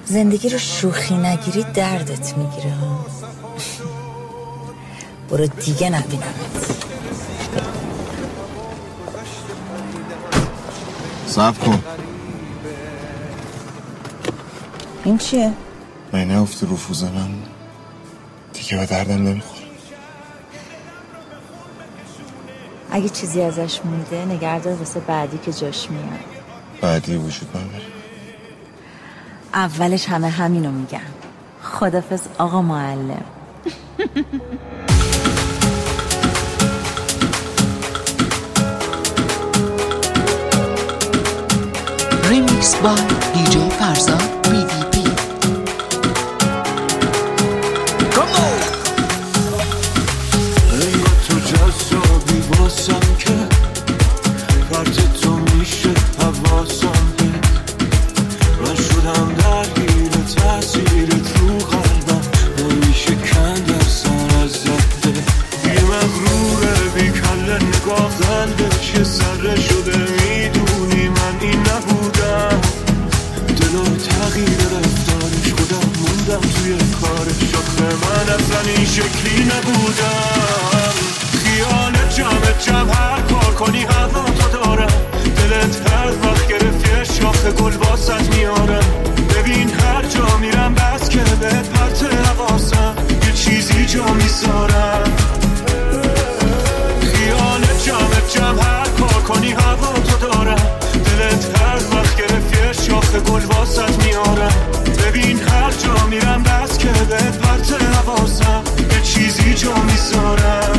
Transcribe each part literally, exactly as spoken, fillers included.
زندگی رو شوخی نگیری دردت میگیره. برو دیگه نبینمت. صبر کن. این چیه؟ من افتی رفوزنم دیگه به دردم نمیخوره. اگه چیزی ازش مونده نگهدار واسه بعدی که جاش میاد. بعدی وجود نداره. اولش همه همینو میگن. خدافظ آقا معلم. ریمیکس با دیجی فرزاد بی دی پی. تو جذابی واسم که فرد تو میشه حواسم که من شدم درگیر تأثیرت رو قلبم نمیشه کند اصلا از زده یه مغروره بی کله نگاه قلبش یه سره شده میدونی من این نبودم دلو تغییر رفتارش خودم موندم توی کارش آخه من اصلا این شکلی نبودم خیال جمع جمع هر کار کنی هوا تو دارم دلت هر وقت گرفت یه شاخ گل واسط میارم ببین هر جا میرم بس که به پرت حواسم یه چیزی جا میذارم خیال جمع جمع هر کار کنی هوا تو دارم دلت هر وقت گرفت یه شاخ گل واسط میارم ببین هر جا میرم بس که به پرت حواسم یه چیزی جا میذارم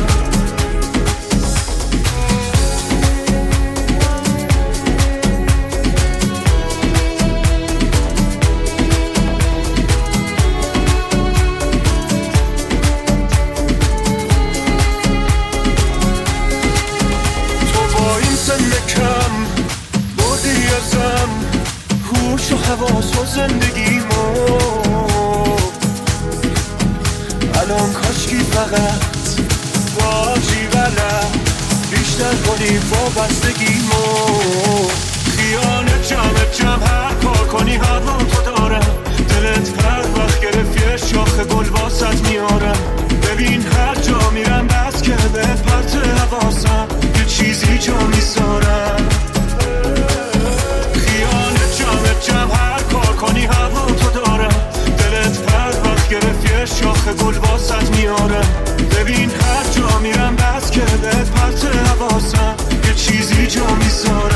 هوش و حواس و زندگیمو الان کاشکی فقط باشی غلط بیشتر کنی وابستگیمو خیال جمع جمع هر کار کنی هوا تو دارم دلت هر وقت گرفت یه شاخ گل واسط میارم ببین هر جا میرم بس که به پرت حواسم یه چیزی جا میذارم جمع هر کار کنی هوا تو دارم دلت هر وقت گرفت یه شاخ گل واسط میارم ببین هر جا میرم بس که به پرت حواسم یه چیزی جا میذارم